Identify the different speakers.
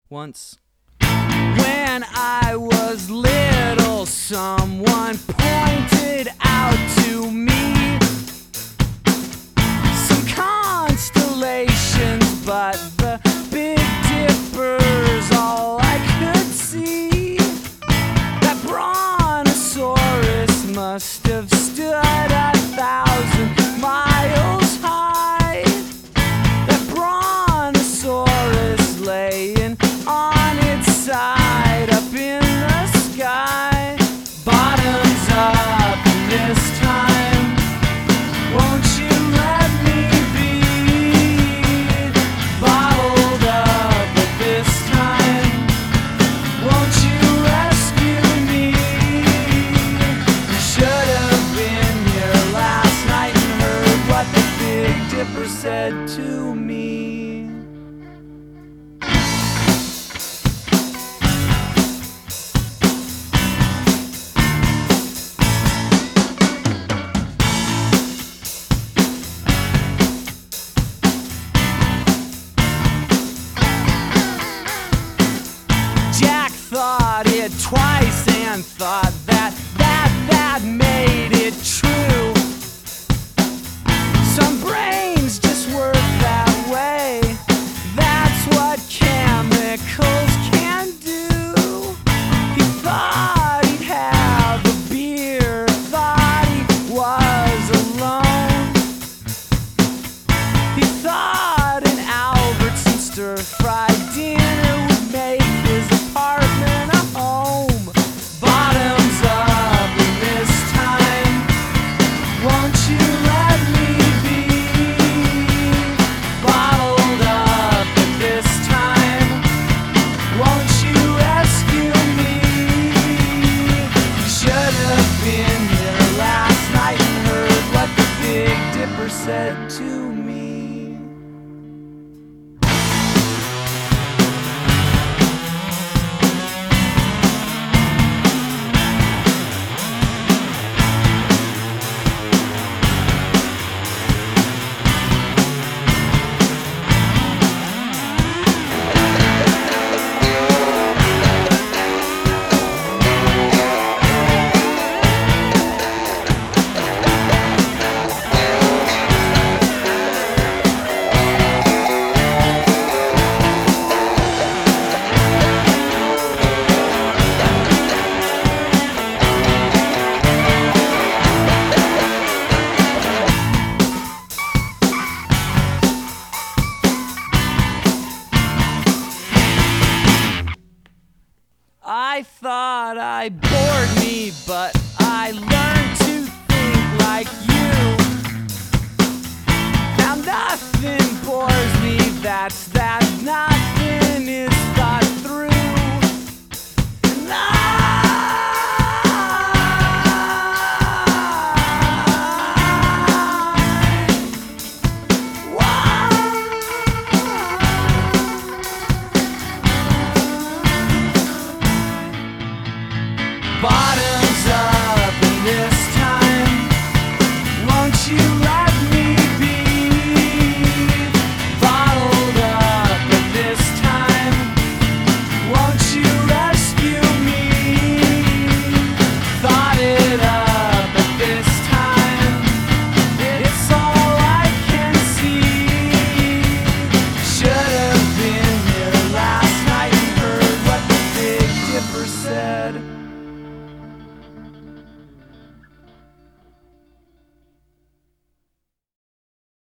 Speaker 1: Once, when I was little, someone pointed out to me some constellations, but the Big Dipper's all I could see. That brontosaurus must have stood 1,000 miles high. That brontosaurus laying on its side up in the sky. Bottoms up this time. Won't you let me be bottled up at this time? Won't you rescue me? Should have been here last night and heard what the Big Dipper said to me. Jack thought it twice and thought that made it true. Some brains just work that way. That's what chemicals can do. He thought he'd have a beer, thought he was alone. He thought an Albertson stir-fried dinner would make his apartment a home. Bottoms up this time. Won't you let me be bottled up at this time? Won't you rescue me? Should have been here last night and heard what the Big Dipper said to me. I thought I bored me, but I learned to think like you. Now nothing bores me, that's that nothing is thought through. And bottoms up this time. Won't you let me be bottled up this time? Won't you rescue me? Thought it up at this time. It's all I can see. Should have been here last night and heard what the Big Dipper said.